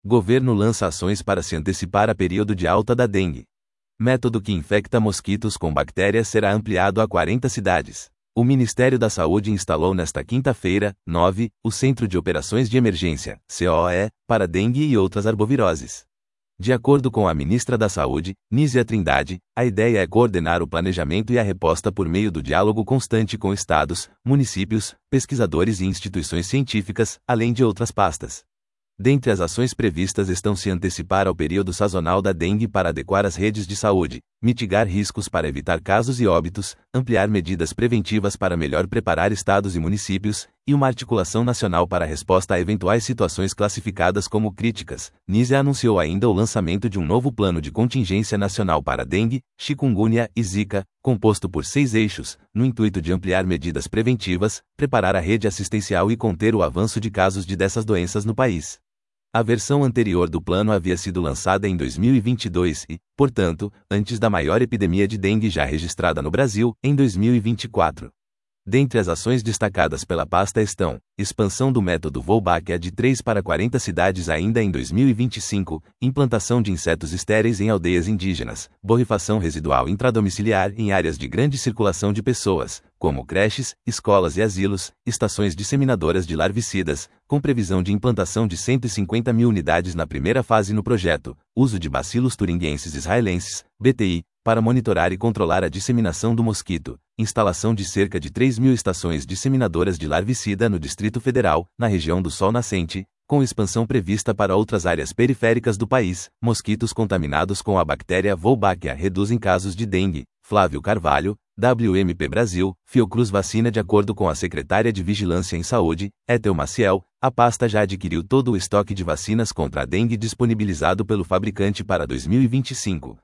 Governo lança ações para se antecipar a período de alta da dengue. Método que infecta mosquitos com bactérias será ampliado a 40 cidades. O Ministério da Saúde instalou nesta quinta-feira, 9, o Centro de Operações de Emergência, COE, para dengue e outras arboviroses. De acordo com a ministra da Saúde, Nízia Trindade, a ideia é coordenar o planejamento e a resposta por meio do diálogo constante com estados, municípios, pesquisadores e instituições científicas, além de outras pastas. Dentre as ações previstas estão se antecipar ao período sazonal da dengue para adequar as redes de saúde, mitigar riscos para evitar casos e óbitos, ampliar medidas preventivas para melhor preparar estados e municípios, e uma articulação nacional para a resposta a eventuais situações classificadas como críticas. Nízia anunciou ainda o lançamento de um novo plano de contingência nacional para dengue, chikungunya e zika, composto por 6 eixos, no intuito de ampliar medidas preventivas, preparar a rede assistencial e conter o avanço de casos dessas doenças no país. A versão anterior do plano havia sido lançada em 2022 e, portanto, antes da maior epidemia de dengue já registrada no Brasil, em 2024. Dentre as ações destacadas pela pasta estão: expansão do método Wolbachia de 3 para 40 cidades ainda em 2025, implantação de insetos estéreis em aldeias indígenas, borrifação residual intradomiciliar em áreas de grande circulação de pessoas, como creches, escolas e asilos, estações disseminadoras de larvicidas, com previsão de implantação de 150 mil unidades na primeira fase no projeto, uso de bacilos turinguenses israelenses, BTI, para monitorar e controlar a disseminação do mosquito, instalação de cerca de 3 mil estações disseminadoras de larvicida no Distrito Federal, na região do Sol Nascente, com expansão prevista para outras áreas periféricas do país. Mosquitos contaminados com a bactéria Wolbachia reduzem casos de dengue. Flávio Carvalho, WMP Brasil, Fiocruz Vacina. De acordo com a secretária de Vigilância em Saúde, Ethel Maciel, a pasta já adquiriu todo o estoque de vacinas contra a dengue disponibilizado pelo fabricante para 2025,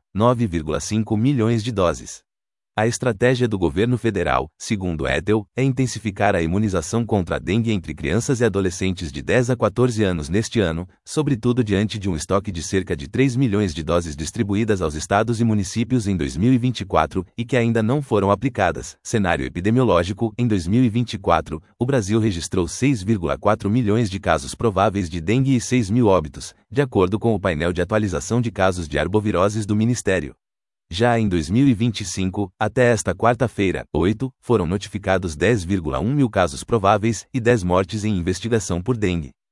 9,5 milhões de doses. A estratégia do governo federal, segundo Ethel, é intensificar a imunização contra a dengue entre crianças e adolescentes de 10 a 14 anos neste ano, sobretudo diante de um estoque de cerca de 3 milhões de doses distribuídas aos estados e municípios em 2024 e que ainda não foram aplicadas. Cenário epidemiológico: em 2024, o Brasil registrou 6,4 milhões de casos prováveis de dengue e 6 mil óbitos, de acordo com o painel de atualização de casos de arboviroses do Ministério. Já em 2025, até esta quarta-feira, 8, foram notificados 10,1 mil casos prováveis e 10 mortes em investigação por dengue.